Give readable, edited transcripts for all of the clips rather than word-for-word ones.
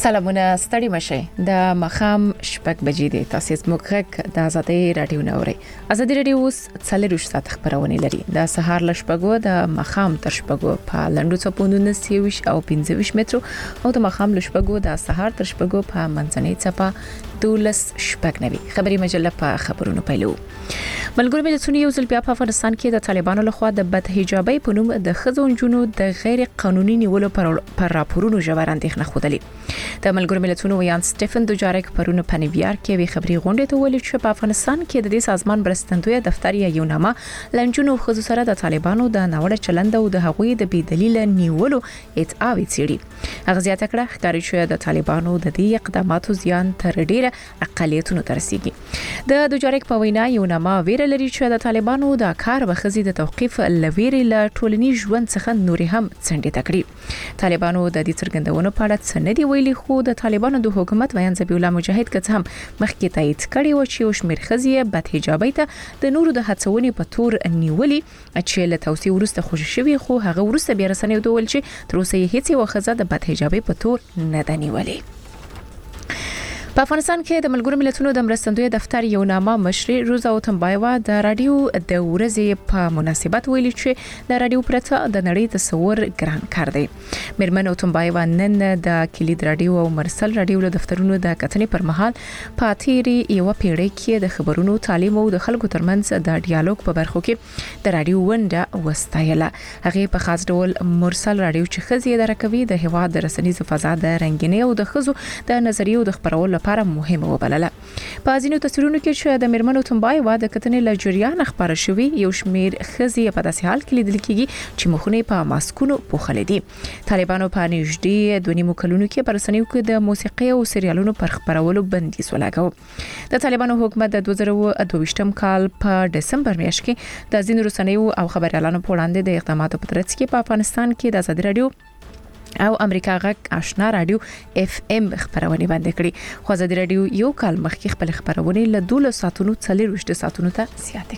سلامونه ستړي مشه د مخام شپږ بجې د تاسیس مخک د آزادۍ رادیو نوري آزادۍ رادیو اوس 40 ساعت خبرونه لري د سهار لشپګو د مخام تر شپګو په لندو چپونو 30 او 25 مترو او د مخام لشپګو د سهار تر شپګو په منځنۍ چپه دولس شپږ نوي خبري مجله په خبرونو پیلو ملګری ملتونه یو ځل بیا په افغانستان کې د طالبانو لخوا د بد حجابي په نوم د خزون جنو د غیر قانوني نیولو پر راپورونو ژور اندېښنه خوده د ملګری ملتونو ویان سټيفن دوجاریک پرونه په نیویارک کې وی خبري غونډه ته ویل چې په افغانستان کې د دې سازمان برستندوی دفتر یو نامه لنجونو خزو سره د طالبانو د ناوړه چلند او د هغوی د بې دلیل نیولو ادعاوې چیري هغه زیاته کړه ښکاري چې د طالبانو د دې اقداماتو زیان تر ډیره اقالیتونو ترسيږي د دوجاریک په وینا یو نامه ویره لري چې د طالبانو د کار وخزي د توقيف لويري له ټولنیز ژوند څخه نوري هم څنډه تکړي طالبانو د دې څرګندونو په اړه څه نه دی ویلي خو د طالبانو د حکومت ویان ذبیح الله مجاهد کڅ هم مخکې تایید کړي و چې وشمیر خزي بد حجابي ته د نورو د هڅونې په تور نیولي چې له توصیه ورسته خوشی شوی خو هغه ورسته بیا رسنیو ډول چې تر اوسه هیڅ وخزه د بد حجابي په تور نه دی نیولي په افغانستان کې د ملګرو ملتونو د مرستندوی دفتر یو نامه مشري روزا اوتمبایوا د رادیو د ورځې په مناسبت ویلي چې د رادیو پرته د نړۍ تصور ګران کار دی مرمن اوتمبایوا نن د کلید رادیو او مرسل رادیو له دفترونو د کتنې پر مهال پاتيري یو پیړۍ کې د خبرونو تعلیم او د خلکو ترمنځ د ډیالوګ په برخو کې د رادیو ونده وستایله هغه په خاص ډول مرسل رادیو چې خزي درکوي د هوا د رسنیز فضا د رنگینی او د خزو د نظریو د خبرولو لپاره مهمه وبلله په ځینو تصویرونو کې چې د مرمنو تنبای و د کتنې له جریان خبره شوی یو شمیر خزي په داسې حال کې لیدل کېږي چې مخونه په ماسکونو پوښل دي طالبانو په نږدې 2 کلونو کې پر رسنیو کې د موسیقي او سریالونو پر خبرولو بندیز ولګاو د طالبانو حکومت د 2022م کال په دسمبر میاشت کې د ځینو رسنیو او خبريالانو په وړاندې د اقداماتو په ترڅ کې په افغانستان کې د آزادۍ رادیو او امریکا غک آشنا رادیو اف ام خبرونه باندې کړی خو آزادۍ رادیو یو کال مخکې خپل خبرونه له 12 ساعتونو 40 ساعتونو ته زیات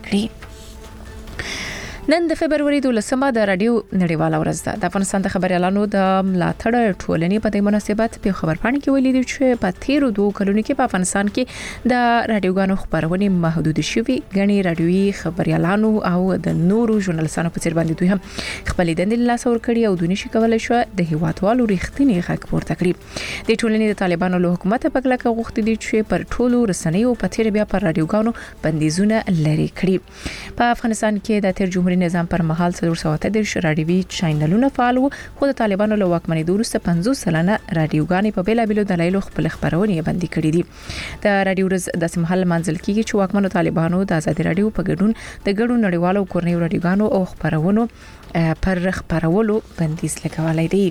کړی نن د فبرवरी 12مه د رادیو نړیواله ورځ ده د افغانستان د خبريالانو د ملاتړ ټولنې په دې مناسبت په خبرپاڼه کې ویلي چې په 13 کلونو کې په افغانستان کې د رادیوګانو خبرونه محدود شوي غني رادیوي خبريالانو او د نورو ژورنالستانو په څیر باندې دوی هم خپل دندې لاس ور کړی او دونی شي کولای شو د هیوادوالو ریښتینی حق پورته کړي د ټولنې د طالبانو له حکومت په کلکه غوښتي دي چې پر ټولو رسنیو په تیر بیا پر رادیوګانو بندیزونه لري کړي په افغانستان کې د تیر جمهوریت نظام پر مهال 330 رادیوي چینلونه فعال وو خو د طالبانو له واکمنۍ وروسته 50 سلنه رادیوګانې په بیلابیلو دلایلو خپل خبرونه بندي کړې دي د رادیو ورځ د سمحل منځل کېږي چې واکمنو طالبانو د آزادۍ رادیو په ګډون د ګډو نړیوالو کورنیو رادیوګانو او خبرونو پر خبرولو بندیز لګولای دی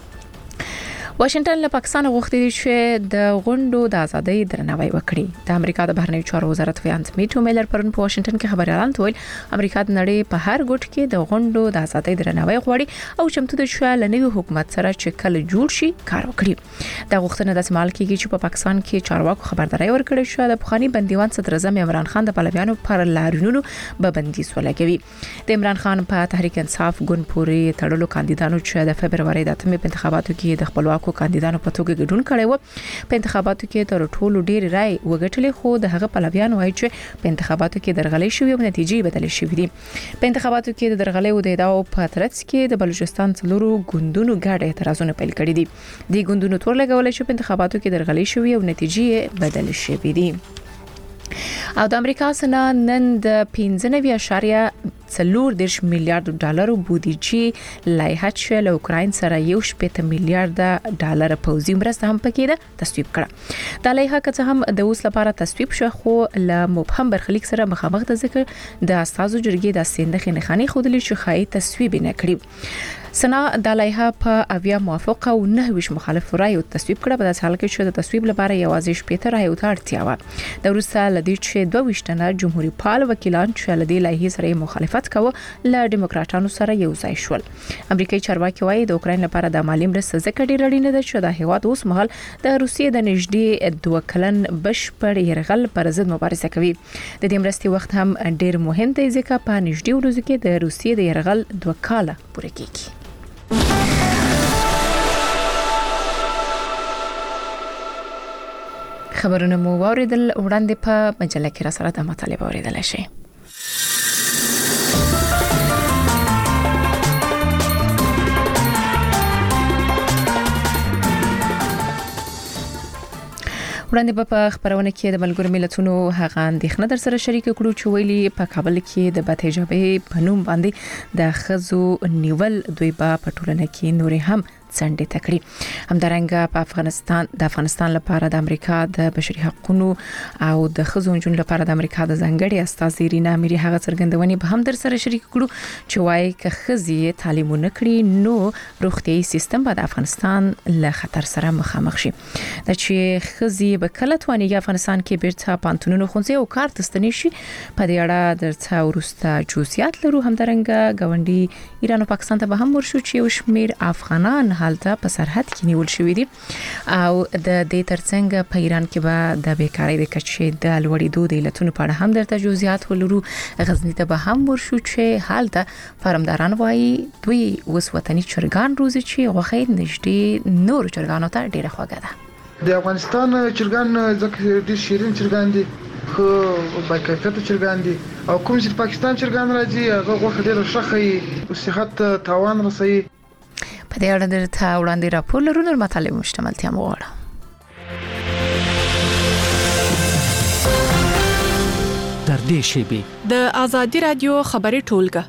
واشنگټن له پاکستان غوښتي چې د غونډو د ازادۍ درناوی وکړي د امریکا د بهرنیو چارو وزارت ویانس میټو میلر پرون په واشنگټن کې خبريالان ته ویل امریکا د نړۍ په هر ګوټ کې د غونډو د ازادۍ درناوی غواړي او چمتو د شوال نوي حکومت سره چې کله جوړ شي کار وکړي د غوښتنه د سمال کېږي چې په پاکستان کې چارواکو خبرداري ورکړې شو د بخاري بندیوان صدر اعظم عمران خان د پلویانو پر لارینونو به بندیز ولګوي د عمران خان په تحریک انصاف ګوند پورې تړلو کاندیدانو چې د فبرवरी د 8 په انتخاباتو کې د خپلواکو کاندیدانو په توګه ګډون کړي وو په انتخاباتو کې تر ټولو ډیر رائے وګټلې خو د هغه پلویان وایي چې په انتخاباتو کې درغلې شوې او نتیجې بدلې شوې دي په انتخاباتو کې د درغلې او د ادعاو په ترڅ کې د بلوچستان څلورو ګوندونو ګډ اعتراضونه پیل کړي دي د ګوندونو تور لګولې چې په انتخاباتو کې درغلې شوې او نتیجې بدلې شوې دي او د امریکا سره نن د 15.4 میلیارډ ډالر بودیجې لایحه چې له اوکراین سره 1.8 میلیارډ ډالر پوځي مرسته هم پکې ده تصویب کړه د لایحه که څه هم د اوس لپاره تصویب شو خو له مبهم برخلیک سره مخامخ د ذکر د اساسو جرګې د سندخې نخاني خودلی چې خای تصویب نه کړی سنا د لایحه په اویا موافقه او 9 مخالف رایو تصویب کړه په داسې حال کې چې د تصویب لپاره یوازې 15 رایو ته اړتیا و د وروسته لدی چې 22 تنه جمهوریت پال وکیلان چې لدی لایحه سره مخالفت کوي له دیموکراتانو سره یو ځای شول امریکایي چارواکي وايي د اوکراین لپاره د مالی مرستې ځکه ډیر اړینه ده چې د هیواد اوس مهال د روسیې د نږدې 2 کلن بشپړ يرغل پر ضد مبارزه کوي د دې مرستې وخت هم ډیر مهم دی ځکه په نږدې ورځو کې د روسیې د يرغل 2 کاله پوره کیږي خبرونه مو واوریدل وړاندې په مجله کې را سره د مطالبه اوریدل شي. وړاندې په خبرونه کې د ملګرو ملتونو هغه اندېښنه در سره شریک کړو چې ویلي په کابل کې د بدحجابۍ په نوم باندې د خزو نیول دوی په ټولنه کې نور هم څنډه تکړي. همدارنګه په افغانستان لپاره د امریکا د بشري حقوقو او د خزو جون لپاره د امریکا د ځنګړي استاذ رینا اميري هغه څرګندونې به هم در سره شریک کړو چې وايي ک خزي تعلیم نکړي نو روغتيایي سیستم په افغانستان له خطر سره مخامخ شي. د چې خزي به کله تواني افغانستان کې بیرته پانتونونو خونځي او کار تستنی شي په دې اړه درته ورسته جزئیات لرو. همدارنګه غونډي ایران او پاکستان ته به هم ورشو چې وشمیر افغانان حالته په سرحد کې نیول شوې دي او د دې ترڅنګ په ایران کې به د بیکاری د کچې د لوړېدو د علتونو په اړه هم درته جزئیات ولرو. غزنی ته به هم ورشو چې حالته فارمداران وایي دوی اوس وطني چرګان روزي چې غوښې نږدې نور چرګانو ته ډیره خوږه ده. د افغانستان چرګان ځکه ډیر شیرین چرګان دي خو با کیفیت چرګان دي او کوم چې پاکستان چرګان راځي هغه غوښه ډیره ښه او صحت تاوان رسوي. په دې اړه درته وړاندې راپور لرو نور مطالب مشتملتیا موغواړه. تر دې شیبې د ازادي رادیو خبري ټولګه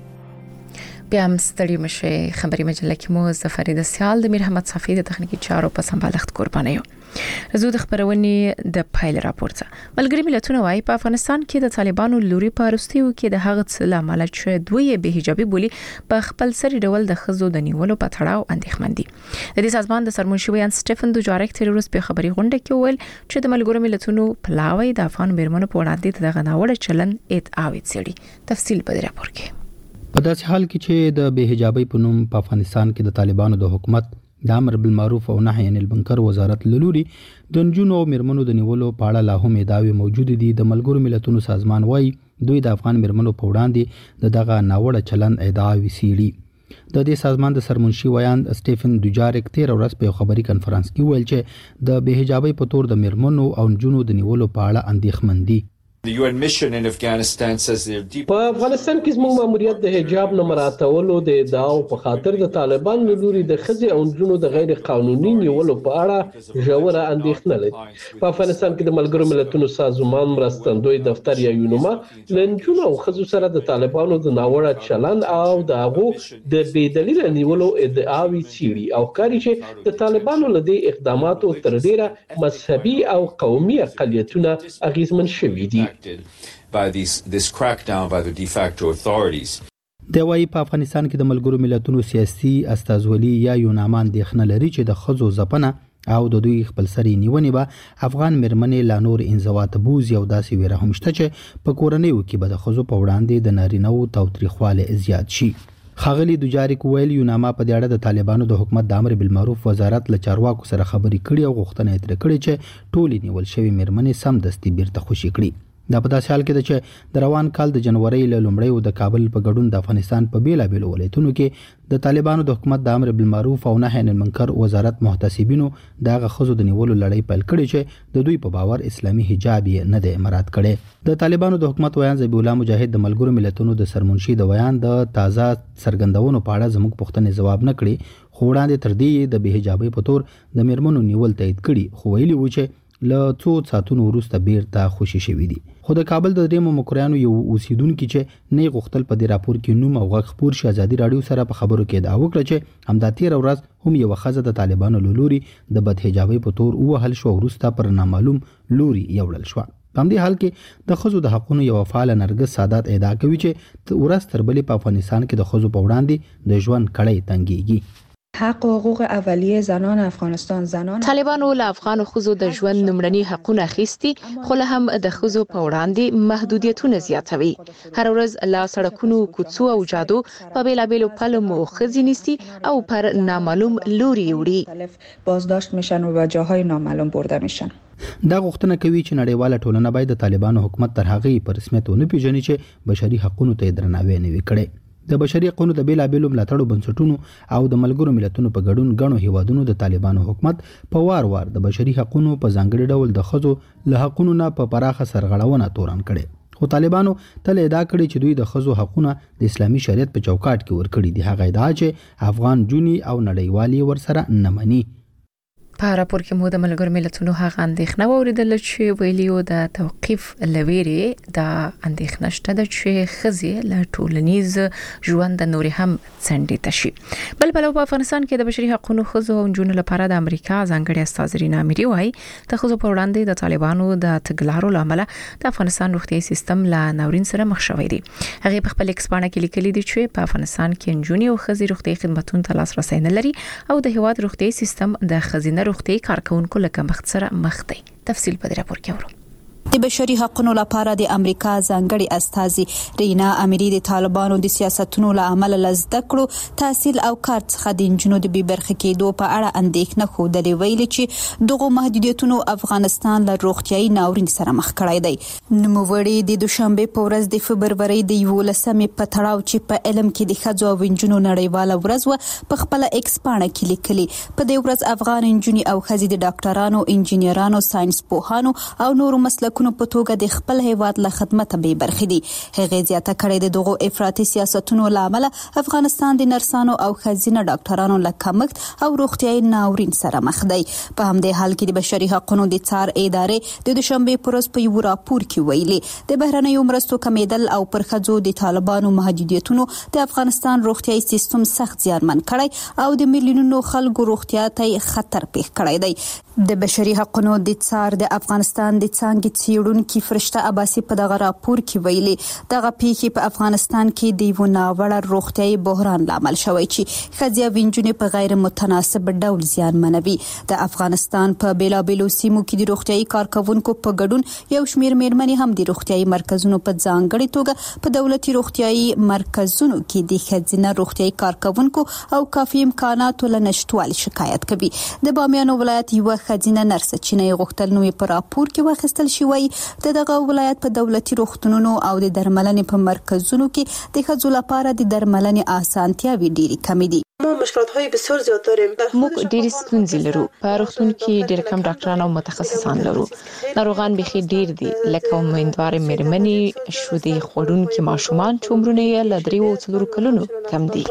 بیا هم ستړي مشه. خبري مجله کې مو زفرید سیال د میر احمد صافی د تخنیکی چارو په سمبالښت قرباني یو. زه د خبرونې د پایل راپورته ملګری ملتونه وايي په افغانستان کې د طالبانو لوري پارستیو کې د هغه څه لامل چې دوی به حجابي بولی په خپل سری ډول د خزو د نیولو په تړاو اندېښمن دي. د دې سازمان د سرمنشي ویان سټيفن دوجارک تیروس په خبري غونډه کې ویل چې د ملګرو ملتونو پلاوی د افغان میرمنو په وړاندې د غناوړ چلن ادعاوي څېړي. تفصیل په راپور کې. په داسې حال کې چې د بے حجابۍ په نوم په افغانستان کې د طالبانو د حکومت د امر بالمعروف او نهي عن المنکر وزارت لوري د نجونو او میرمنو د نیولو په اړه لا هم ادعاوي موجود دي. د ملګرو ملتونو سازمان وايي دوی د افغان میرمنو په وړاندې دغه ناوړه چلن ادعاوي څېړي. د دې سازمان د سرمنشي ویان سټيفن دوجارک 13 ورځ په خبري کانفرنس کې ویل چې د بے حجابۍ په تور د میرمنو او نجونو د نیولو په اړه اندېښمن دي. The UN mission in Afghanistan says they're deep. په افغانستان کې زموږ ماموریت د حجاب نه مراعاتولو د ادعاو په خاطر د طالبان لوري د خزي او جنونو د غیر قانوني نیولو په اړه ژوره اندېښنه لري. په افغانستان کې د ملګرو ملتونو سازمان مرستندوی دفتر یا یونوما لنجونو او خزو سره د طالبانو د ناوړه چلند او د هغه د بيدلیل نیولو ادعاوي څېړي او کاری چې د طالبانو له دې اقداماتو تر ډیره مذهبي او قومي اقلیتونه اغیزمن شوي دي. By this crackdown by the de facto authorities. د وايي په افغانستان کې د ملګرو ملتونو سیاسي استازولي یا یونامان د خنه لري چې د خزو زپنه او د دوی خپل سری نیونې به افغان مرمنې لا نور انزوات بوز یو داسې ویره هم شته چې په کورنۍ کې به د خزو په وړاندې د نارینه‌و تاوتریخواله زیات شي. خاغلی دوجارک ویل یوناما په دې اړه د طالبانو د حکومت د امر بالمعروف وزارت له چارواکو سره خبرې کړې او غوښتنه یې ترې کړې چې ټولې نیول شوی مرمنې سم دستي بیرته خوشي کړي. دا په داسې حال کې ده چې د روان کال د جنوري له لومړیو د کابل په ګډون د افغانستان په بیلابېلو ولایتونو کې د طالبانو د حکومت د امر بالمعروف او نهي عن المنکر وزارت محتسبینو د غخزو د نیولو لړۍ پیل کړې چې د دوی په باور اسلامي حجاب یې نه دی مراعات کړي. د طالبانو د حکومت ویان ذبیح الله مجاهد د ملګرو ملتونو د سرمنشي د ویان د تازه څرګندونو په اړه زموږ پوښتنې ځواب نه کړي خو وړاندې تر دې د بې حجابۍ په تور د میرمنو نیول تایید کړي خو ویلي و چې له څو ساعتونو وروسته بیرته خوشي شوي دي. خو د کابل د درېمو مکریانو یو اوسیدونکو چې نه غوښتل په دې راپور کې نوم او غږ خپور شي ازادي رادیو سره په خبرو کې دا وکړه چې همدا 13 ورځ هم یو خزه د طالبانو لوري د بد حجابۍ په تور وهل شو وروسته پر نامعلوم لوري یوړل شو. په دې حال کې د خزو د حقونو یو فعال نرګس سادات ادعا کوي چې ورځ تر بلې په افغانستان کې د خزو په وړاندې د ژوند کړۍ تنګيږي. حق و حقوق اولیه زنان افغانستان طالبانو له افغان خزو د ژوند نمرني حقونه اخیستي خو له هم د خزو په وړاندې محدودیتونه زیاتوي. هر ورځ لا سړکونو کوڅو او جادو په بیلابېلو پلمو خزي نیسي او پر نامعلوم لوري وړي بازداشت میشن و به جاهای نامعلوم برده میشن. دا غوښتنه کوي چې نړیواله ټولنه باید د طالبانو حکومت تر هغه په رسمیت ونه پیژني چې بشري حقوقو ته درناوی نه وکړي. د بشري حقوقو د بیلابېلو ملاتړو بنسټونو او د ملګرو ملتونو په ګډون غنو هیوادونو د طالبانو حکومت په وار د بشري حقوقو په ځانګړي ډول د خځو له حقوقو نه په پراخه سرغړونه تورن کړي، خو طالبانو تل ادعا کړې چې دوی د خځو حقوقونه د اسلامي شریعت په چوکاټ کې ورکړي دي. هغه ادعا چې افغان جونی او نړیوالي ورسره نه مني. په راپور کې مو د ملګرو ملتونو هغه اندېښنه وریدل چې ویلیو د توقيف لويري د اندېښنه شته چې خزي له ټولنیز ژوند نور هم څنډې تشي. بل په افغانستان کې د بشري حقوقو خزو او جنونو لپاره د امریکا ځانګړي استاذ رینا اميري وايي د خزو په وړاندې د طالبانو د تګلارو لامل د افغانستان روغتيایي سیستم له ناورین سره مخ شوی دی. هغه په خپل ایکسپانه کې لیکلي دي چې په افغانستان کې جنونو او خزي روغتيایي خدماتو ته لاسرسي نه لري او د هواد روغتيایي سیستم د خزینه روغتي کارکونکو لکه مخ سره مخ دی. تفصیل په دې راپور کې ورو. د بشري حقوقو لپاره د امریکا ځانګړي استاذي رینا اميري د طالبانو د سیاستونو له عمل لزده کړو تحصیل او کار څخه د انجنونو د بي برخه کېدو په اړه اندېښنه خوده ویلي چې دغه محدودیتونو افغانستان له روغتيایي ناورین سره مخ کړی دی. نوموړي د دوشنبه په ورځ د فبرवरी د 11 په تړاو چې په علم کې د خځو او انجنونو نړیواله ورځ په خپل ایکسپانه کې لیکلي په دې ورځ افغان انجنونو او خځې د ډاکټرانو، انجنیرانو، ساينس پوهانو او نورو مسلکونو په توګه د خپل هیواد له خدمت به برخې دي. هغه زیاته کړې د دغه افراطي سیاستونو لامل افغانستان د نرسانو او خزینه ډاکټرانو له کمښت او روغتيایي ناورین سره مخ دی. په همدې حال کې د بشري حقوقو د څار ادارې د دوشنبه پر ورځ په یو راپور کې ویلي د بهرنیو مرستو کمیدل او پر خځو د طالبانو محدودیتونو د افغانستان روغتيایي سیستم سخت زیانمن کړی او د میلیونونو خلکو روغتیا ته خطر پیښ کړی دی. د بشري حقوقو د څار د افغانستان د څنګه څېړونکو فرشته عباسي په دغه راپور کې ویلي دغه پیښې په افغانستان کې د یو ناوړه روغتيایي بحران لامل شوی چې خځې او نجونې په غیر متناسب ډول زیانمنوي. د افغانستان په بیلابېلو سیمو کې د روغتيایي کارکونکو په ګډون یو شمېر میرمنې هم د روغتيایي مرکزونو په ځانګړي توګه په دولتي روغتيایي مرکزونو کې د خځینه روغتيایي کارکونکو او کافي امکاناتو له نشټوالي شکایت کوي. د بامیان ولایت یو خځینه نرس چې نه غوښتل نو په راپور کې واخیستل شوی دغه ولایت په دولتي روغتونونو او د درملنې په مرکزونو کې د خځو لپاره د درملنې اسانتیاوې ډېری کم دي. ما مشکلات‌های بسیار زیاد داریم. موږ ډېر ستونزې لرو. په روغتون کې ډېر کم ډاکټران او متخصصان لرو. ناروغان بيخي ډېر دي لکه امیندوار مېرمنې، شودې خوړونکي ماشومان چې عمرونه یې له 3 او 4 کلونو کم دي.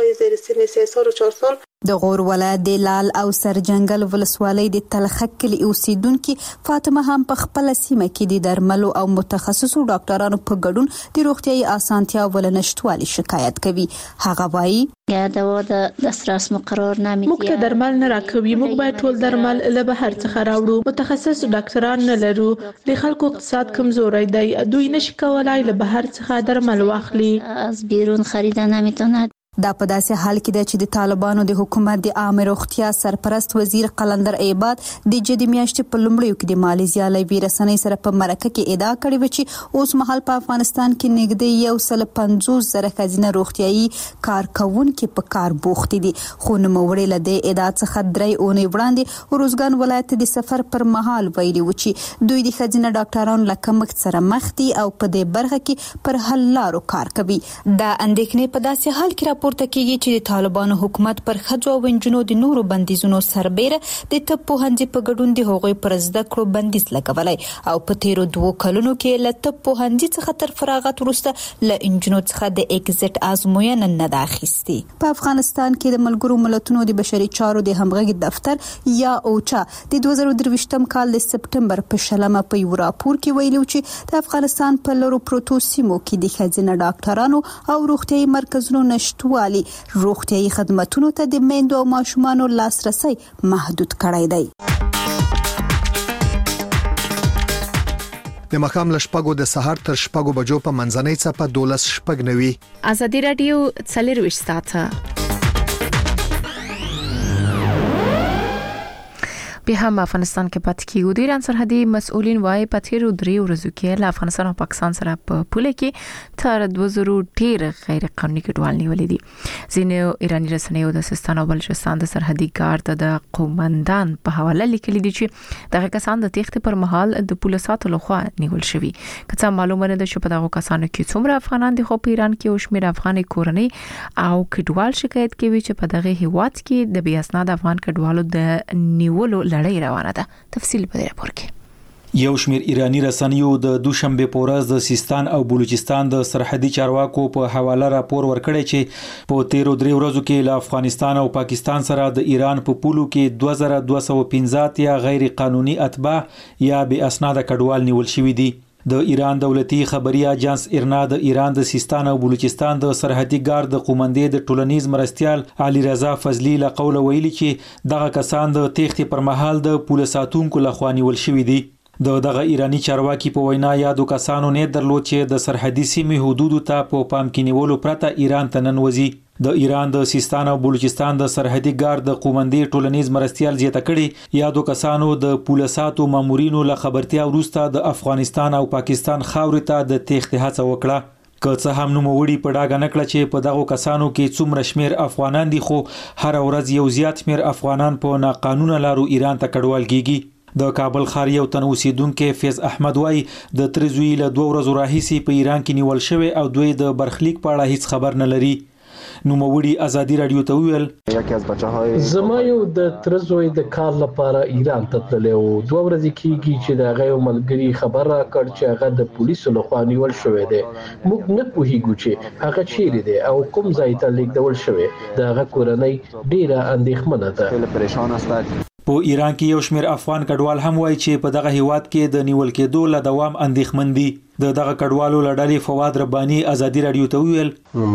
د غور ولایت د لال او سرجنګل ولسوالۍ د تلخک کلی اوسیدونکو فاطمه هم په خپل سیمه کې د درملو او متخصصو ډاکټرانو په ګډون د روغتيایي اسانتیا ولنشټوالي شکایت کوي. هغه وایي یا دوا د دسترس مقرر نه موږ ته درمل نه راکوي. موږ باید ټول درمل له بهر څخه راوړو. متخصص ډاکټران نه لرو. د خلکو اقتصاد کمزوري دی. دوی نشي کولای له بهر څخه درمل واخلي. از بیرون خرید نمیتونه. دا په داسې حال کې د چې د طالبانو د حکومت د عامه روغتیا سرپرست وزیر قلندر ایباد د جدي میاشتې په لومړیو کې د ماليزیا لوی رسنۍ سره په مرکه کې ادعا کړې و چې اوس مهال په افغانستان کې نږدې 150,000 خزینه روغتيایي کارکونکو په کار بوخت دي. خو نوموړي له دې ادعا څخه 3 اونۍ وړاندې روزګان ولایت د سفر پر مهال ویلي و چې دوی د خزینه ډاکټرانو له کمښت سره مخ دي او په دې برخه کې پر حل لارو کار کوي. دا اندېښنې په داسې حال کې پورته کیږي چې د طالبانو حکومت پر خځو او نجونو د نورو بندیزونو سربېره د طب پوهنځي په ګډون د هغوی پر زده کړو بندیز لګولای او په تیرو 2 کلونو کې له طب پوهنځي څخه تر فراغت وروسته له نجونو څخه د ایگزټ ازموینه نه ده اخیستې. په افغانستان کې د ملګرو ملتونو د بشري چارو د همغږي دفتر یا اوچا د 2023م کال د سپټمبر په شلمه په یو راپور کې ویلي چې د افغانستان په لورو پروتو سیمو کې د خزینه ډاکټرانو او روغتيایي مرکزونو نشټوالي روغتيایي خدماتو ته د میندو او ماشومانو لاسرسي محدود کړی دی. د مخام لشپګو د سحر تر شپګو بجو په منځنۍ څپه 12 شپګ نوي. ازادي رادیو 24 ساعته به هم افغانستان کې پاتې کیږي. د ایران سرحدي مسؤلین وايي په تیرو 3 ورځو کې له افغانستان او پاکستان سره په پوله کې تر 2000 ډیر غیر قانوني کډوال نیولې دي. ځینې ایرانی رسنیو د سیستان او بلوچستان د سرحدي ګارد د قومندان په حواله لیکلي دي چې دغه کسان د تېښتې پر مهال د پولیسو لخوا نیول شوي. کڅه معلومه نه ده چې په دغه کسانو کې څومره افغانان دي، خو په ایران کې او شمېر افغاني کورنۍ او کډوال شکایت کوي چې په دغه هیواد کې د بې اسناد افغان کډوالو د نیولو لړۍ روانه ده. تفصیل په دې راپور کې. یو شمېر ایرانی رسنیو د دوشنبه په ورځ د سیستان او بلوچستان د سرحدي چارواکو په حواله راپور ورکړی چې په تیرو 3 ورځو کې له افغانستان او پاکستان سره د ایران په پولو کې 2215 یا غیر قانوني اتباع یا بې اسناد کډوال نیول شوي دي. د ایران دولتي خبري اژانس ایرنا د ایران د سیستان او بلوچستان د سرحدي ګارد د قومندې د ټولنیز مرستيال علي رضا فضلی له قوله ویلي چې دغه کسان د تېښتې پر مهال د پولیس ساتونکو لخوا نیول شوي دي. دغه ایرانی چارواکي په وینا یادو کسانو نه درلود چې د سرحدي سیمې حدودو ته په پام کې نیولو پرته ایران ته ننوځي. د ایران د سیستان او بلوچستان د سرحدي ګارد د قومندې ټولنیز مرستيال زیاته کړي یادو کسانو د پولیساتو مامورینو له خبرتیا وروسته د افغانستان او پاکستان خاورې ته د تېښتې هڅه وکړه. که څه هم نوموړي په ډاګه نکړه چې په دغه کسانو کې څومره شمیر افغانان دي، خو هر ورځ یو زیات شمیر افغانان په ناقانونه لارو ایران ته کډوال کیږي. د کابل ښار یو تن اوسیدونکو فیض احمد وای د ترزوی له 2 ورځو راهیسي په ایران کې نیول شوی او دوی د برخلیک په اړه هیڅ خبر نه لري. نوموړي ازادي رادیو ته ویل زما یو د ترزوی د کار لپاره ایران ته تللی و. 2 ورځې کېږي چې د هغه ملګري خبر راکړ چې هغه د پولیسو لخوا نیول شوی دی. موږ نه پوهیږو چې هغه چیرې دی او کوم ځای ته لیږدول شوی. د هغه کورنۍ ډیره اندېښمنه ده. په ایران کې یو شمېر افغان کډوال هم وایي چې په دغه هیواد کې د نیول کېدو له دوام اندېښمن دي. دغه کډوالو لړلې فواد رباني ازادي رادیو ته ویل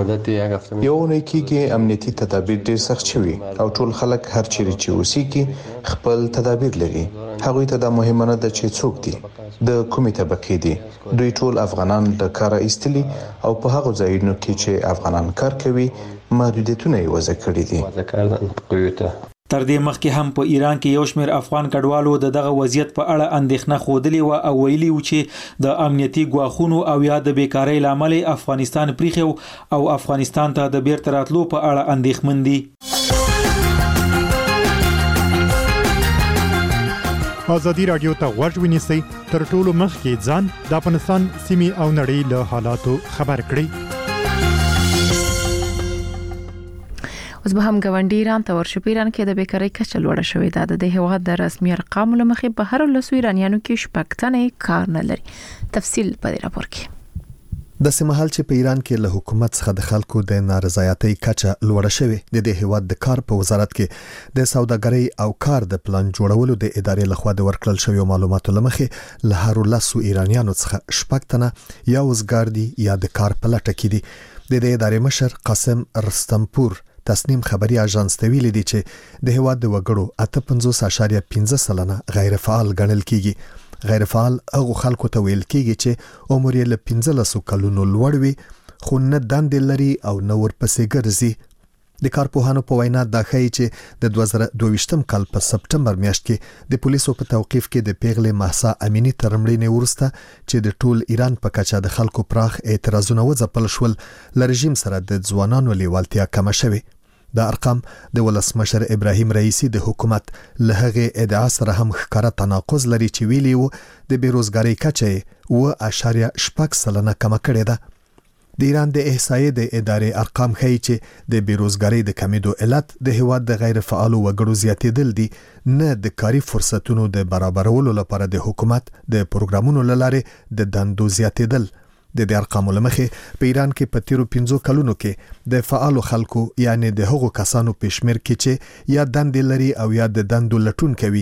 یو نه کېږي امنیتي تدابیر ډېر سخت شوي او ټول خلک هر چیرې چې اوسېږي خپل تدابیر لري. هغوی ته دا مهمه نه ده چې څوک دي، د کومې طبقې دي. دوی ټول افغانان له کاره ایستلي او په هغو ځایونو کې چې افغانان کار کوي محدودیتونه یې وضع کړي دي. تر دې مخکې هم په ایران کې یو شمېر افغان کډوالو دغه وضعیت په اړه اندېښنه خوده و او ویلي و چې د امنیتي ګواښونو او یا د بیکارۍ لامل افغانستان پریخو او افغانستان ته د بیرته راتلو په اړه اندېښمن دي. ازادي رادیو ته غوږ ونیسئ، تر ټولو مخکې ځان د افغانستان سیمې او نړۍ له حالاتو خبر کړئ. اوس به هم ګاونډي ایران ته ورشو. په ایران کې د بیکارۍ کچه لوړه شوې ده. د هیواد د رسمي ارقامو لمخې په هر 10 ایرانیانو کې 6 تنه کار نه لري. تفصیل په دې راپور کې. د سیمهال چې په ایران کې له حکومت څخه د خلکو د نارضایتۍ کچه لوړه شوې د هیواد د کار په وزارت کې د سوداګرۍ او کار د پلان جوړولو د ادارې لخوا د ورکړل شوی معلوماتو لمخې له هر 10 ایرانیانو څخه 6 تنه یا وزګار دي یا د کار په لټه کې دي. د ادارې مشر قاسم رستمپور تسنیم خبري اژانس ته ویلي دي چې د هیواد د وګړو 8.5% غیر فعال ګڼل کیږي. غیر فعال هغه خلکو ته ویل کیږي چې عمر یې له 15 کلونو لوړ وي خو نه دندې لري او نه ورپسې ګرځي. د کارپوهانو په وینا دا ښیي چې د 2022 کال په سپټمبر میاشت کې د پولیسو په توقیف کې د پیغلې مهسا امینی ترمړینې ورسته چې د ټول ایران په کچه د خلکو پراخ اعتراضونه وځپل شول، لرژیم سره د ځوانانو لیوالتیا کم شوه. د ارقام د ولسمشر ابراهیم رئیسی د حکومت له هغه ادعا سره هم ښکاره تناقض لري چې ویلی وو د بیروزګاری کچه 0.8% کم کړې ده. د ایران د احصایې د ادارې ارقام ښیي چې د بیروزګاری د کمیدو علت د هیواد د غیر فعالو وګړو زیاتېدل دي، نه د کاري فرصتونو د برابرولو لپاره د حکومت د پروګرامونو لاره د دندو زیاتېدل. د ارقامو لمخې په ایران کې په تیرو 15 کلونو کې د فعالو خلکو یعنی د هغو کسانو پېشمیر کې چې یا دندې لري او یا د دندو لټون کوي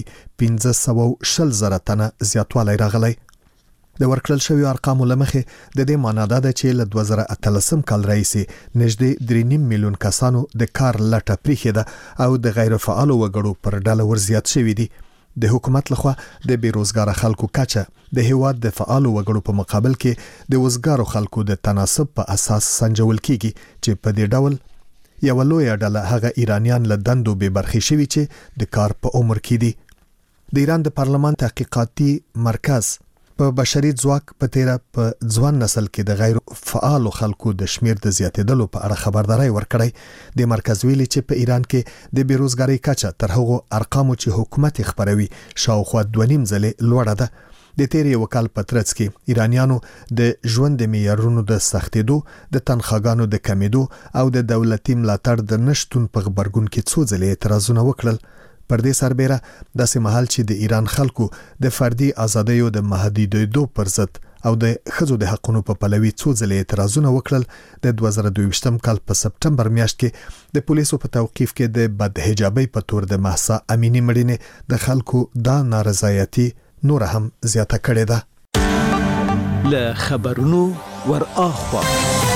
1520,000 تنه زیاتوالی راغلی. د ورکړل شوی ارقامو لمخې د دې معنی ده چې له 2013 کال راهیسې نږدې 3.5 میلیون کسانو د کار لټه پریښې ده او د غیر فعالو وګړو پر ډله ورزیات شوي دي. د حکومت لخوا د بیروزګار خلکو کچه د هیواد د فعالو وګړو په مقابل کې د وزګارو خلکو د تناسب په اساس سنجول کیږي چې په دې ډول یو لوی ډله هغه ایرانیان له دندو به برخې شوي چې د کار په عمر کې دي. د ایران د پارلمان تحقیقاتي مرکز په بشري ځواک په تیره په ځوان نسل کې د غیر فعال خلکو د شمیر د زیاتېدلو په اړه خبرداري ورکړی. د مرکز ویلي چې په ایران کې د بیروزګاری کچه تر هغو ارقامو چې حکومت خبروي شاوخوا 2.5 ځله لوړه ده. د تیرې وکال په ترڅ کې ایرانیانو د ژوند د معیارونو د سختېدو، د تنخواګانو د کمیدو او د دولتي ملاتړ د نشټون په غبرګون کې څو ځله اعتراضونه وکړل. پر دې سربېره داسې مهال چې د ایران خلکو د فردي ازادیو د محدودیدو پر ضد او د ښځو د حقوقو په پلوي څو ځله اعتراضونه وکړل. د 2022 کال په سپټمبر میاشت کې د پولیسو په توقیف کې د بدحجابۍ په تور د مهسا امینی مړینې د خلکو دا نارضایتي نور هم زیاته کړې ده. له خبرونو ور اخوا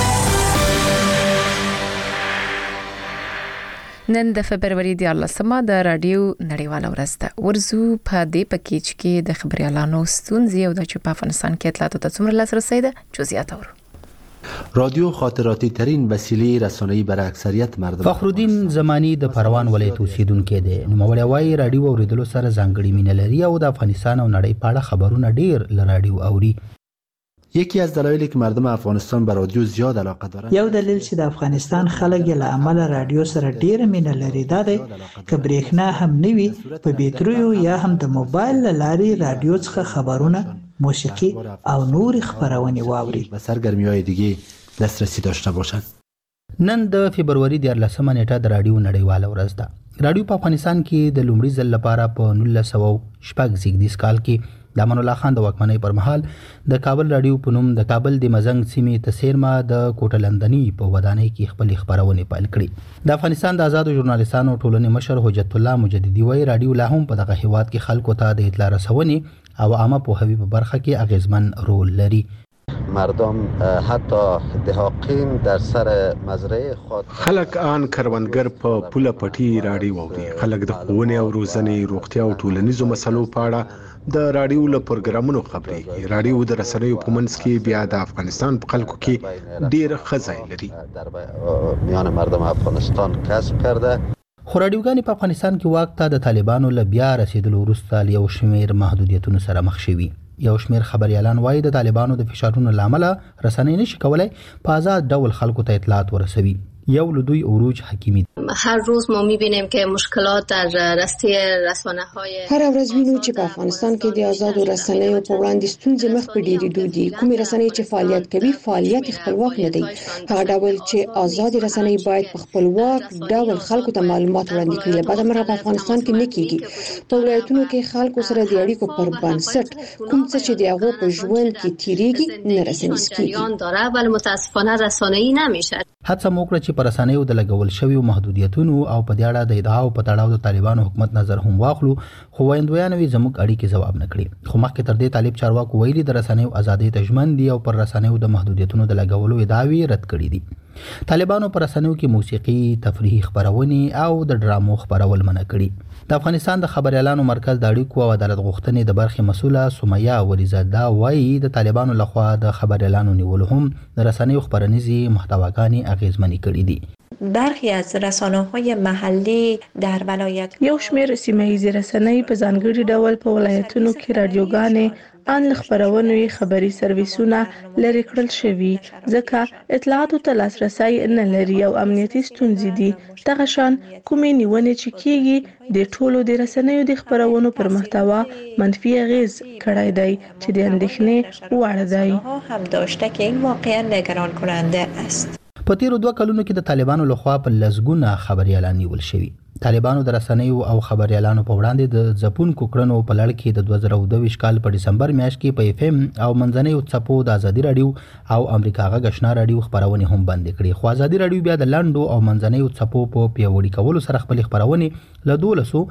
نن د فبرवरी 14 د رادیو نړیواله ورځ ده. ورزو په دې پکیج کې د خبريالانو ستونزې او د چوپ افغانستان کې اطلاعاتو ته څومره لاسرسي ده جزئیات اورو. رادیو خاطراتی ترین وسیله رسانه‌ای برای اکثریت مردم. فخرالدین زمانی د پروان ولایت اوسیدونکو دی. نوموړی وايي رادیو اوریدلو سره ځانګړي مینه لري او د افغانستان او نړۍ په اړه خبرونه ډیر ل رادیو اوري. یکی از دلایلی که مردم افغانستان به رادیو زیاد علاقه دارند یو دلیل چې د افغانستان خلک له عمل رادیو سره ډیر مینه لري دا دی چې برېښنا هم نوي په بیټریو یا هم د موبایل لارې رادیو څخه خبرونه، موسیقی او نور خبرونه واوري. به سرگرمی‌های دیگه دسترسی داشته باشند. نن د فبرवरी 14 نیټه د رادیو نړیواله ورځ ده. رادیو په افغانستان کې د لومړي ځل لپاره په 1918 کال کې د امان الله خان د واکمنۍ پر مهال د کابل رادیو په نوم د کابل د مزنګ سیمې تسیرما د کوټه لندنی په ودانۍ کې خپل خبرونه پیل کړې. د افغانستان د آزادو ژورنالیستانو ټولنې مشر حجت الله مجددي وايي رادیو لا هم په دغه هیواد کې خلکو ته د اطلاع رسونې او عامه پوهاوی په برخه کې اغیزمن رول لري. مردم حتی دهاقین در سر مزرعه خود خلک آن کروندګر په پوله پټي رادیو اوري. خلک د ښوونې او روزنې، روغتیا او ټولنیزو مسلو په اړه د رادیو له پروګرامونو خبري. رادیو د رسنیو په منځ کې بیا د افغانستان په خلکو کې ډیر خزای لري. در میان مردم افغانستان کسب کرده. خو رادیوګانې په افغانستان کې واک ته د طالبانو له بیا رسیدلو وروسته یو شمېر محدودیتونو سره مخ شوي. یو شمېر خبريالان وايي د طالبانو د فشارونو لامل رسنۍ نشي کولای په آزاد ډول خلکو ته اطلاعات ورسوي. یو لدوی عروج حکیمی هر روز ما می‌بینیم که مشکلات در راسته رسانه‌های هر ورځ وینو چې په افغانستان کې د آزادو رسنیو په وړاندې ستونزې مخ په ډېرېدو دي. کومې رسنۍ چې فعالیت کوي فعالیت خپلواک نه دی. هغه ډول چې آزاد رسنۍ باید په خپلواک ډول خلکو ته معلومات وړاندې کړي. لبعد مرغه په افغانستان کې نه کیږي. په ولایتونو کې خلکو سره د اړیکو پر بنسټ کوم څه چې د هغه په ژوند کې تیریږي نه رسنیز کیږي داره ولی متاسفانه رسانه‌ای نمیشه. هڅه موکړه چې پر رسنیو د لګول شویو محدودیتونو او په دې اړه د ادعاو په تړاو د طالبانو حکومت نظر هم واخلو، خو وایندویانوي زموږ اړیکې جواب نه کړي. خو مخکې تر دې طالب چارواکو ویلي د رسنیو ازادي ته ژمن دي او پر رسنیو د محدودیتونو د لګولو ادعاوې رد کړې دي. طالبانو پر رسنیو کې موسیقي، تفریحي خبرونه او د ډرامو خبرول منع کړي. د افغانستان د خبريالانو مرکز د اړیکو او عدالت غوښتنې د برخې مسوله سمیه ولیزاده وايي د طالبانو لخوا د خبريالانو نیول هم د رسنیو خبرنیزي محتواګانې اغیزمنې کړې دي. برخی از رسانه‌های محلی در ولایت یو شمېر سیمه‌ایزې رسنۍ په ځانګړي ډول په ولایتونو کې رادیوګانې ان خبرونې خبري سرویسونه لري کړل شوي ځکه اطلاعاتو ته لاسرسي نه لري او امنیتي ستونزې دي. دغه شان کومې نیونې چې کیږي د ټولو د رسنیو د خبرونو پر محتوا منفي اغیز کړی دی چې د اندېښنې وړ دی. هم داشته که این واقعا نگران کننده است. په تیرو 2 کلونو کې د طالبانو لخوا په لزګونه خبريالان نیول شوي. طالبانو د رسنیو او خبريالانو په وړاندې د ځپونکو کړنو په لړ کې د 2022 کال په ډسمبر میاشت کې په FM او منځنیو څپو د ازادي رادیو او امریکا غږ آشنا رادیو خبرونه هم بند کړي. خو ازادي رادیو بیا د لندو او منځنیو څپو په پیوړی کولو سره خپل خبرونه له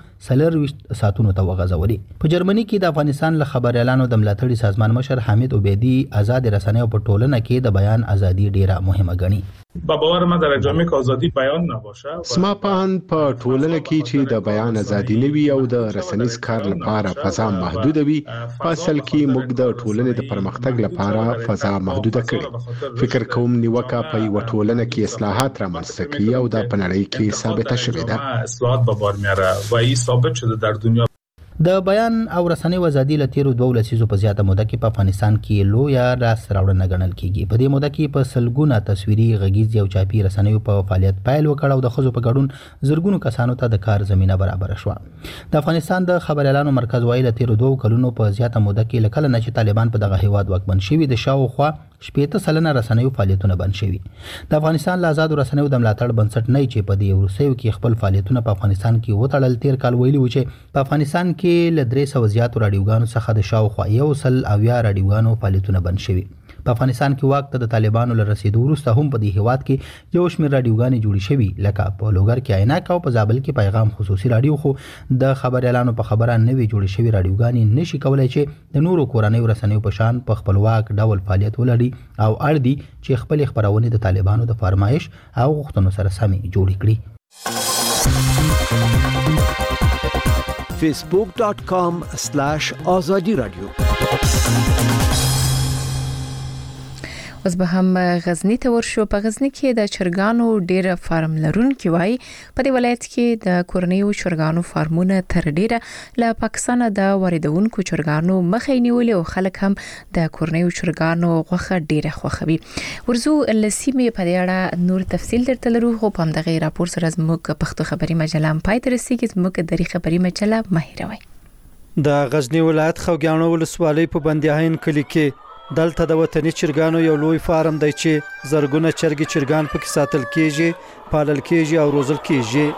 1240 ساعتونو ته وغځولې. په جرمني کې د افغانستان له خبريالانو د ملاتړي سازمان مشر حمید عبیدی آزاد رسنیو په ټولنه کې د بیان ازادي ډیره مهمه ګڼي. با باور من در جامعه که آزادی بیان نباشه سما پان په ټولنه کې چې د بیان ازادي نه وي او د رسنیز کار لپاره فضا محدود وي، په اصل کې موږ د ټولنې د پرمختګ لپاره فضا محدود کړي. فکر کوم نیوکه په یو ټولنه کې اصلاحات رامنځته کوي او د پنړۍ کې ثابته شوې ده. اصلاحات به بار میاره و این ثابت شده در دنیا. د بیان او رسنۍ ازادي له تیرو 2 لسیزو په زیاته موده کې په افغانستان کې لویه لاس راوړنه ګڼل کیږي. په دې موده کې په سلګونه تصویري غږیز او چاپي رسنیو په فعالیت پیل وکړ او د ښځو په ګډون زرګونو کسانو ته د کار زمينه برابر شوه. د افغانستان د خبر اعلانو مرکز وایي له تیرو 2 کلونو په زیاته موده کې لکه نه چې طالبان په دغه هیواد واکمن شوي د شاوخوا 80% رسنیو فعالیتونه بند شوي. د افغانستان له آزادو رسنیو د ملاتړ بنسټ نه چې په دې وروستیو کې خپل فعالیتونه په افغانستان کې وتړل. تیر کال ویلي و چې په افغانستان کې له 300 زیاتو رادیوګانو څخه د شاوخوا 100 رادیوګانو فعالیتونه بند شوي. په افغانستان کې واک ته د طالبانو له رسیدو وروسته هم په دې هیواد کې یو شمېر رادیوګانې جوړې شوي لکه په لوګر کې عینک او په زابل کې پیغام خصوصي رادیو. خو د خبر اعلانو په خبره نوې جوړې شوي رادیوګانې نشي کولای چې د نورو کورنیو رسنیو په شان په خپلواک ډول فعالیت ولري او اړ دي چې خپل خبرونه د طالبانو د فرمایش او غوښتنو سره سمې جوړې کړي. facebook.com/azadi radio اوس به هم غزنی ته ورشو. په غزنی کې د چرګانو ډېر فارم لرونکي وای په دې ولایت کې د کورنیو چرګانو فارمونه تر ډېره له پاکستان د واردونکو چرګانو مخې نیولې او خلک هم د کورنیو چرګانو غوښه ډېره خوښوي. ورزو لسیمه په دې اړه نور تفصیل درته لرو. خو په همدغه راپور سره زموږ پښتو خبري مجله هم پای ته رسیږي. زموږ د خبري مجله مهیروي د غزنی ولایت خوګیانو ولسوالۍ په بندیاهین کلی کې دلته د وطني چرګانو یو لوی فارم دی چې زرګونه چرګي چرګان پکې ساتل کیږي، پالل کیږي او روزل کیږي.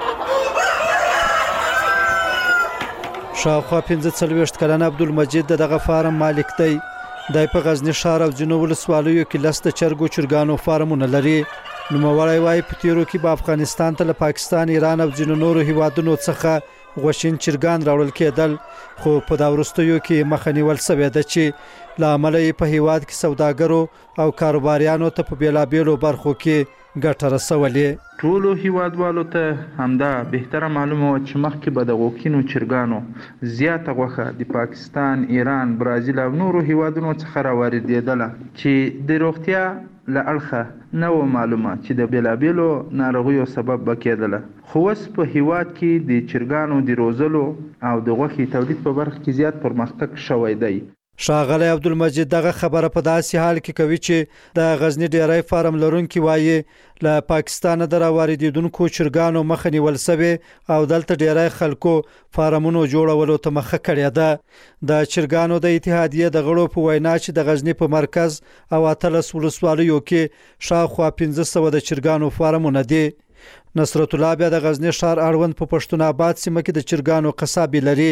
شاوخوا 45 کلن عبدالمجید دغه فارم مالک دی. د په غزنی ښار او ځینو ولسوالیو کې لس د چرګو چرګانو فارمونه لري. نوموړی وایي په تیرو کې په افغانستان ته له پاکستان، ایران او ځینو نورو هیوادونو څخه غوښین چرګان راوړل کېدل، خو په دا وروستیو کې مخه نیول شوې ده چې له امله یې په هیواد کې سوداګرو او کاروباریانو ته په بیلابیلو برخو کې ګټه رسولې. ټولو هیوادوالو ته همدا بهتره معلومه وه چې مخکې به د غوښینو چرګانو زیاته غوښه د پاکستان، ایران، برازیل او نورو هیوادونو څخه راواردېدله چې د روغتیا له اړخه نه و معلومه چې د بیلابیلو ناروغیو سبب به کېدله. خو اوس په هیواد کې د چرګانو د روزلو او د غوښې تولید په برخه کې زیات پرمختګ شوی دی. ښاغلی عبدالمجید دغه خبره په داسې حال کې کوي چې د غزنی ډیری فارم لرونکي وایي له پاکستان د راواردېدونکو چرګانو مخه نیول شوې او دلته ډیری خلکو فارمونو جوړولو ته مخه کړې ده. د چرګانو د اتحادیې د غړو په وینا چې د غزنی په مرکز او 18 ولسوالیو کې شاوخوا 1500 د چرګانو فارمونه دي. نصرت الله بیا د غزنی ښار اړوند په پښتون آباد سیمه کې د چرګانو قصابي لري.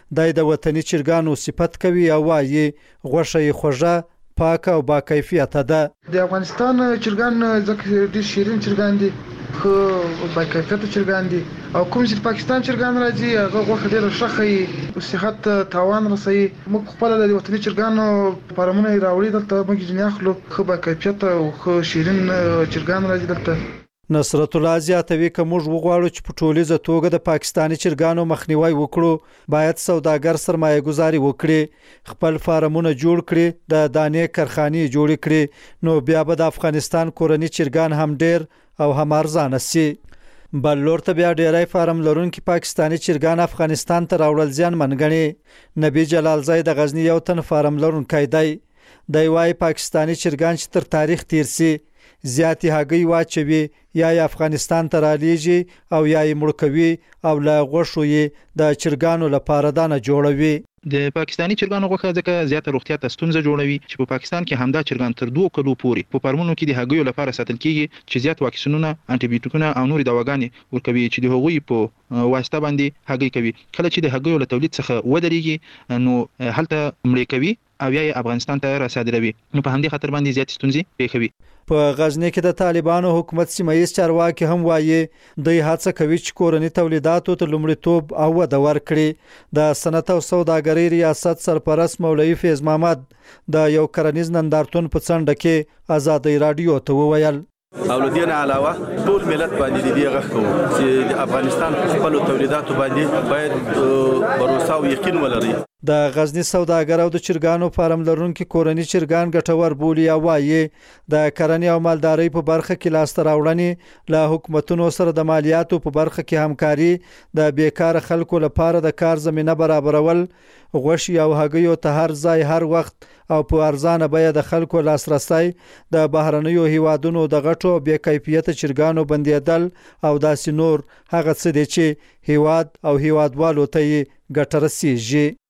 د وطني چرګانو صفت کوي او وایي غوښه یې خوږه، پاکه او با کیفیته ده. د افغانستان چرګان ځکه ډېر شیرین چرګان دي، خو با کیفیته چرګان دي، او کوم چې پاکستان چرګان راځي هغه غوښه ډېره ښه ښه صحت تاوان رسوي. موږ خپل د وطني چرګانو فارمونه راوړي دلته موږ ځینې اخلو، ښه با کیفیته او ښه شیرین چرګان راځي دلته. نصرت الله زیاتوي که موږ وغواړو چې په ټولیزه توګه د پاکستاني چرګانو مخنیوي وکړو، باید سوداګر سرمایه گذاري وکړي، خپل فارمونه جوړ کړي، د دانې کارخانې جوړ کړي، نو بیا به د افغانستان کورني چرګان هم ډیر او هم ارزانه سي. بل لور ته بیا ډیری فارم لرونکي پاکستاني چرګان افغانستان ته راوړل زیانمن ګڼي. نبی جلال زای د غزنی یو تن فارم لرونکی دی. دی وايي پاکستاني چرګان چې تر تاریخ تیر سي زیاتې هګۍ واچوي، یا افغانستان ته رالیږي او یا یې مړ کوي او له غوښو یې د چرګانو لپاره دانه جوړوي. د پاکستاني چرګانو غوښه ځکه زیاته روغتیا ته ستونزه جوړوي چې په پاکستان کې همدا چرګان تر 2 کلو پورې په فارمونو کې د هګیو لپاره ساتل کیږي چې زیات واکسینونه، انټي بیوټیکونه او نورې دواګانې ورکوي چې د هغوی په واسطه باندې هګۍ کوي. کله چې د هګیو له تولید څخه ودرېږي نو هلته مړې کوي او یا افغانستان ته را صادروي، نو په همدې خاطر باندې زیات ستونزې پیښوي. په غزنی کې د طالبانو حکومت سیمایي چارواکي هم وایي دوی هڅه کوي چې کورني تولیداتو ته لومړیتوب او وده ورکړي. د صنعت او سوداګرۍ ریاست سرپرست مولوي فیض محمد د یو کرنیز نندارتون په څنډه کې آزادۍ رادیو ته وویل او لدین علاوه ټول ملت باندې دې غږ کوو چې د افغانستان خپل تولیداتو باندې باید باور او یقین ولري. د غزنی سوداګر او د چرګانو فارم لرونکو کورنی چرګان ګټور بولی او وایي د کرنې او مالدارۍ په برخه کې لاسته راوړنې له حکومتونو سره د مالیاتو په برخه کې همکاري د بیکار خلکو لپاره د کار زمينه برابرول غوښي او هګیو ته هر ځای هر وخت او په ارزانه بیه د خلکو لاسرسي د بهرنیو هیوادونو د غټو بې کیفیت چرګانو بندیدل او داسې نور هغه څه دي چې هیواد او هیوادوالو ته ګټه رسیږي.